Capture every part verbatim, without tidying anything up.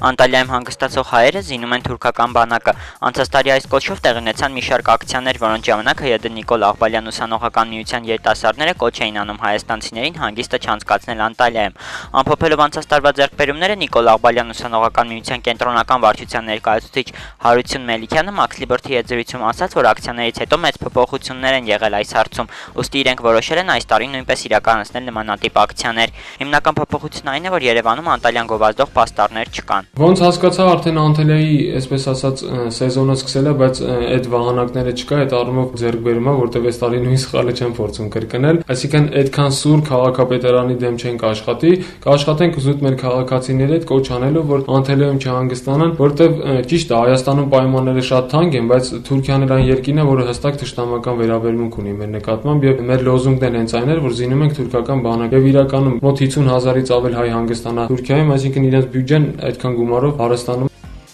Անտալիայում հանգստացող հայերը զինում են թուրքական բանակը։ Անցած տարի այս կոչով տեղի ունեցան մի շարք ակցիաներ, որոնց ժամանակ ՀՅԴ Նիկոլ Աղբալյան ուսանողական միության երիտասարդները կոչ էին անում հայաստանցիներին հանգիստը չանցկացնել Անտալիայում։ Ամփոփելով անցած տարվա ձեռքբերումները, Նիկոլ Աղբալյան ուսանողական միության կենտրոնական վարչության ներկայացուցիչ Հարություն Մելիքյանը Max Liberty հետ զրույցում ասաց, որ ակցիաներից հետո մեծ փոփոխություններ են եղել այս հարցում, ուստի իրենք որոշել են այս տարի նույնպես իրականացնել նմանատիպ ակցիաներ։ Հիմնական փոփոխությունն այն է, որ Երևանում Անտալիան գովազդող պաստառներ չկան։ Ոնց հասկացա, արդեն Անտալիայի, այսպես ասած, սեզոնը սկսել է, բայց այդ վահանակները չկա, այդ առումով ձեռքբերում է, որտեղ այս տարի նույն սխալը չեն փորձում կրկնել, այսինքն այդքան սուր քաղաքապետարանի դեմ չենք աշխատի, կաշխատենք զուտ մեր քաղաքացիների հետ կոչ անելով, որ Անտալիայում չհանգստանան, որտեղ ճիշտ է, Հայաստանում պայմանները շատ թանկ են, բայց Թուրքիան այն երկիրն է, որը հստակ թշնամական վերաբերմունք ունի մեր նկատմամբ եւ մեր լոզունգն էլ հենց այն էր, որ զինում ենք թուրքական բանակ եւ իրականում մոտ հիսուն հազարից ավել հայ հանգստանա Թուրքիայում, այսինքն իրենց բյուջեն այդքան գումարով հարստանում։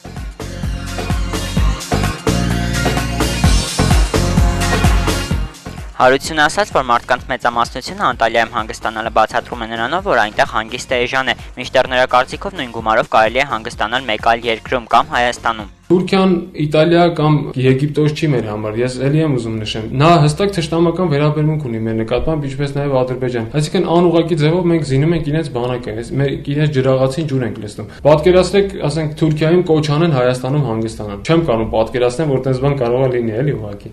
Հարությունը ասաց, որ մարդկանց մեծամասնությունը Անտալիայում հանգստանալը բացատրում է նրանով, որ այնտեղ հանգիստը էժան է, մինչդեռ նրա կարծիքով նույն գումարով կարելի է հանգստանալ մեկ այլ երկրում կամ Հայաստանում։ Թուրքիան, Իտալիա կամ Եգիպտոս չի մեր համար, ես էլի եմ ուզում նշեմ։ Նա հստակ թշնամական վերաբերմունք ունի մեր նկատմամբ, ինչպես նաև Ադրբեջան։ Այսինքն անուղղակի ձևով մենք զինում ենք իրենց բանակը, մեր իրենց ջրաղացին ջուր ենք լցնում։ Պատկերացրեք, ասենք Թուրքիայում կոչ անեն Հայաստանում հանգստանալ։ Չեմ կարող պատկերացնել, որ տես բան կարող է լինի, էլի ուղղակի։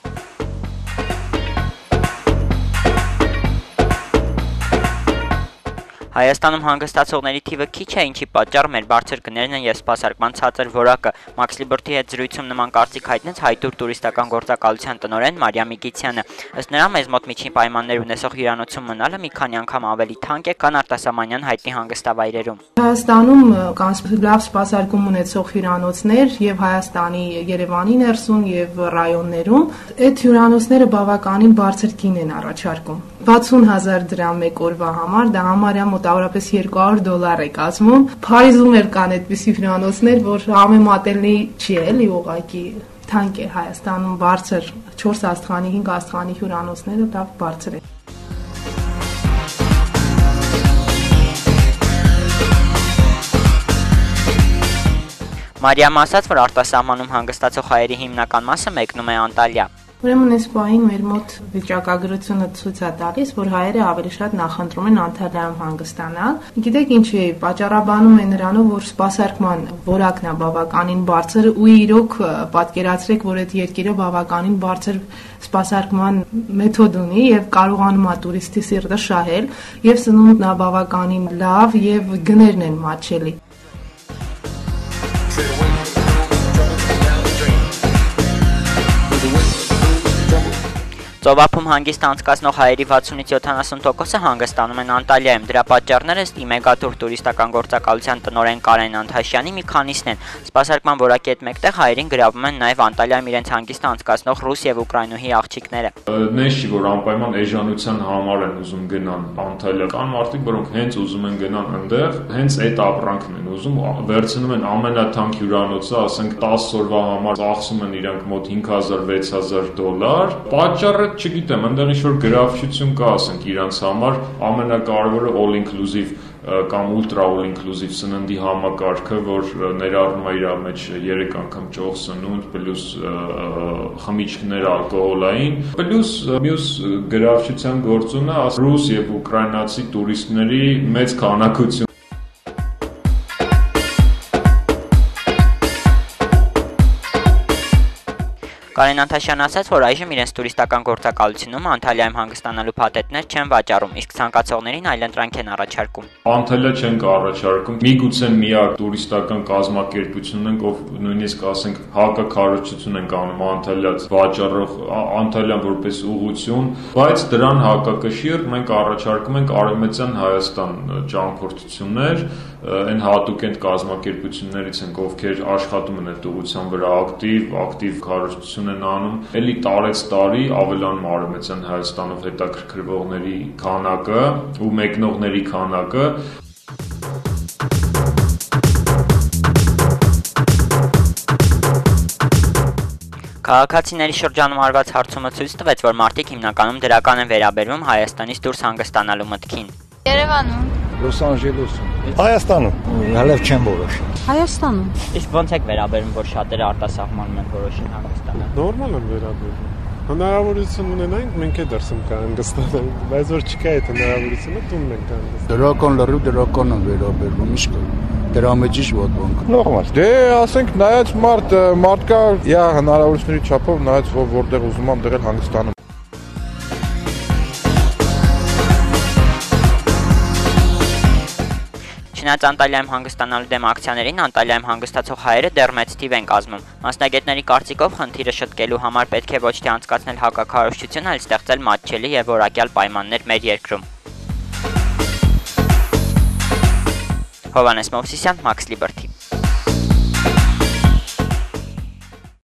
Հայաստանում հանգստացողների թիվը քիչ է, ինչի պատճառը մեր բարձր գներն են եւ սպասարկման ցածր որակը։ Max Liberty հետ զրույցում նման կարծիք հայտնեց Հայտուր տուրիստական գործակալության տնօրեն Մարիամ Միգիցյանը։ Ըստ նրա, մեզ մոտ միջին պայմաններ ունեցող հյուրանոցում մնալը մի քանի անգամ ավելի թանկ է, քան արտասահմանյան հայտնի հանգստավայրերում։ Հայաստանում կան լավ սպասարկում ունեցող հյուրանոցներ եւ Հայաստանի Երևանի ներսում եւ ռայոններում։ Այդ հյուրանոցները բավականին բարձր գին են առաջարկում։ վաթսուն հազար դրամ մեկ օրվա համար, դա համարյա մոտավորապես երկու հարյուր դոլար է կազմում։ Փարիզում էլ կան այդպիսի հյուրանոցներ, որ համեմատելի չի էլի ուղղակի թանկ է Հայաստանում բարձր չորս աստղանի, հինգ աստղանի հյուրանոցները լավ բարձր է։ Մարիամը ասաց, որ արտասահմանում հանգստացող հայերի հիմնական մասը մեկնում է Անտալիա։ Ուրեմն այս պահին մեր մոտ վիճակագրությունը ցույց է տալիս, որ հայերը ավելի շատ նախընտրում են Անտալիայում հանգստանալ։ Գիտեք ինչ է, պատճառաբանում է նրանով, որ սպասարկման որակն է բավականին բարձր ու իրոք պատկերացրեք, որ այդ երկիրը բավականին բարձր սպասարկման մեթոդ ունի եւ կարողանում է տուրիստի սիրտը շահել եւ սնունդն է բավականին լավ եւ գներն են մատչելի։ Ծովափում հանգիստ անցկացնող հայերի վաթսունից յոթանասուն տոկոսը հանգստանում են Անտալիայում։ Դրա պատճառները ըստ Մեգատուր տուրիստական գործակալության տնօրեն Կարեն Անթաշյանի մի քանիսն են։ Սպասարկման որակի հետ մեկտեղ հայերին գրավում են նաև Անտալիայում իրենց հանգիստը անցկացնող ռուս եւ ուկրաինուհի աղջիկները։ Նշ չի, որ անպայման էժանության համար են ուզում գնան Անտալիա։ Կան մարդիկ, որոնք հենց ուզում են գնան այնտեղ, հենց այդ ապրանքն են ուզում, վերցնում են ամենաթանկ հյուրանոցը, ասենք տասը օրվա համար ծախսում են իրանք մոտ հինգ հազար վեց հազար դոլար։ Պատճառը չգիտեմ, այնտեղ ինչ-որ գրավչություն կա, ասենք իրանց համար, ամենակարևորը all inclusive կամ ultra all inclusive սննդի համակարգը, որ ներառնում է իր մեջ երեք անգամ ճոխ սնունդ, պլյուս խմիչքներ ալկոհոլային, պլյուս մյուս գրավչության գործոնը ռուս եւ ուկրաինացի տուրիստների մեծ քանակություն։ Կարեն Անթաշյանն ասաց, որ այժմ իրենց տուրիստական գործակալությունում Անտալիայում հանգստանալու փաթեթներ չեն վաճառում, իսկ ցանկացողներին այլընտրանք են առաջարկում։ Անտալիա չենք առաջարկում։ Միգուցե միակ տուրիստական կազմակերպությունն ենք, ով նույնիսկ ասենք հակաքարոզչություն ենք անում Անտալիա վաճառող Անտալիան որպես ուղղություն, բայց դրան հակակշիռ մենք առաջարկում ենք Արևմտյան Հայաստան ճամփորդություններ, այն հատուկ են կազմակերպություններից են, ովքեր աշխատում են այդ ուղղության վրա ակտիվ, ակտիվ քարոզչություն են անում, էլի տարեց տարի ավելանում Արևմտյան Հայաստանով հետաքրքրվողների քանակը ու մեկնողների քանակը։ Քաղաքացիների շրջանում արված հարցումը ցույց տվեց, որ մարդիկ հիմնականում դրական են վերաբերվում Հայաստանից դուրս հանգստանալու մտքին։ Երևանում Լոս Անջելեսում։ Հայաստանում։ Հələ չեմ որոշել։ Հայաստանում։ Իսկ ո՞նց եք վերաբերում, որ շատերը արտասահմանում են որոշին հանգստանալ։ Նորմալ եմ վերաբերում։ Հնարավորություն ունենանք, մենք է դրսում կհանգստանանք, բայց որ չկա այդ հնարավորությունը, տունն ենք հանգստանում։ Դրական լրիվ դրական եմ վերաբերում, իսկ դրա մեջ ինչ ոտ բանկ։ Նորմալ։ Դե ասենք նայած մարդ մարդկա յա հնարավորությունների չափով նայած որ որտեղ ուզում եմ դրել հանգստանում։ Չնայած Անտալիայում հանգստանալու դեմ ակցիաներին, Անտալիայում հանգստացող հայերը դեռ մեծ թիվ են կազմում։ Մասնագետների կարծիքով խնդիրը շտկելու համար պետք է ոչ թե անցկացնել հակաքարոզչություն, այլ ստեղծել մատչելի եւ որակյալ պայմաններ մեր երկրում։ Հովհաննես Մովսիսյան, Max Liberty։